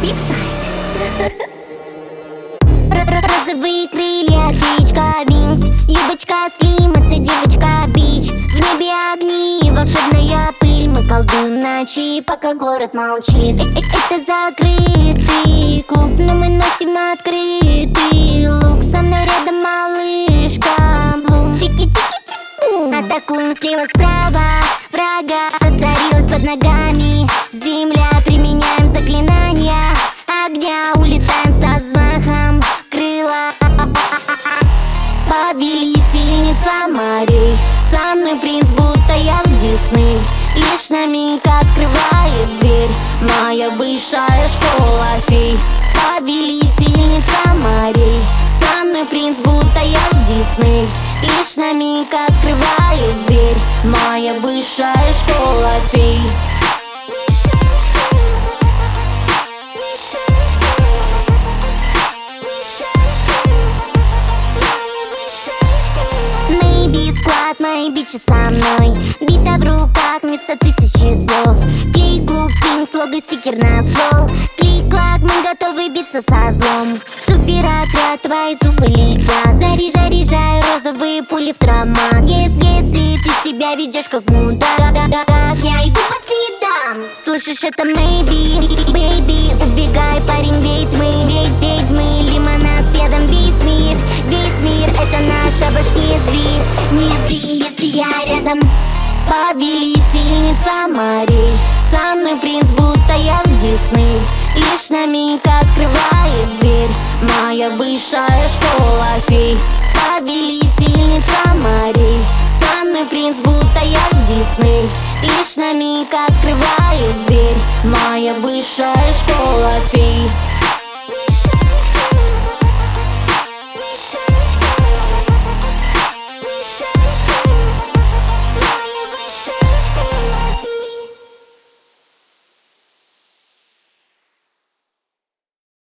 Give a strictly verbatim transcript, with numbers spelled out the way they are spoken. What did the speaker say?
Розовые крылья, птичка Винкс, юбочка Слим, это девочка Бич. В небе огни, волшебная пыль, мы колдуем ночи, пока город молчит. э -э Это закрытый клуб, но мы носим открытый лук. Со мной рядом малышка Блум. Тики-тики-тики-бум. Атакуем слева, справа, врага растворилась под ногами земля. Применяем заклинания огня, улетаем со взмахом крыла. Повелительница морей, со мной принц, будто я в Дисней. Лишь на миг открывает дверь моя высшая школа фей. Повелительница морей, со мной принц, будто я в Дисней. Лишь на миг открывает дверь моя высшая школа фей. Склад, мои бичи со мной, бита в руках вместо тысячи слов. Клик, клуб, пинг, слога, стикер на стол. Клик-клак, мы готовы биться со злом. Супер-отряд, твои зубы летят. Заряжай, заряжай розовые пули в травмат. Если, если ты себя ведешь как мудак, я иду по следам. Слышишь, это maybe, baby. Убегай, парень, ведьмы, ведь ведьмы. Лимонад с ядом, весь мир, весь мир. Это наша башки зверь. Не зри, если я рядом. Повелительница морей, со мной принц, будто я в Дисней. Лишь на миг открывает дверь моя высшая школа фей. Повелительница морей, со мной принц, будто я в Дисней. Лишь на миг открывает дверь моя высшая школа.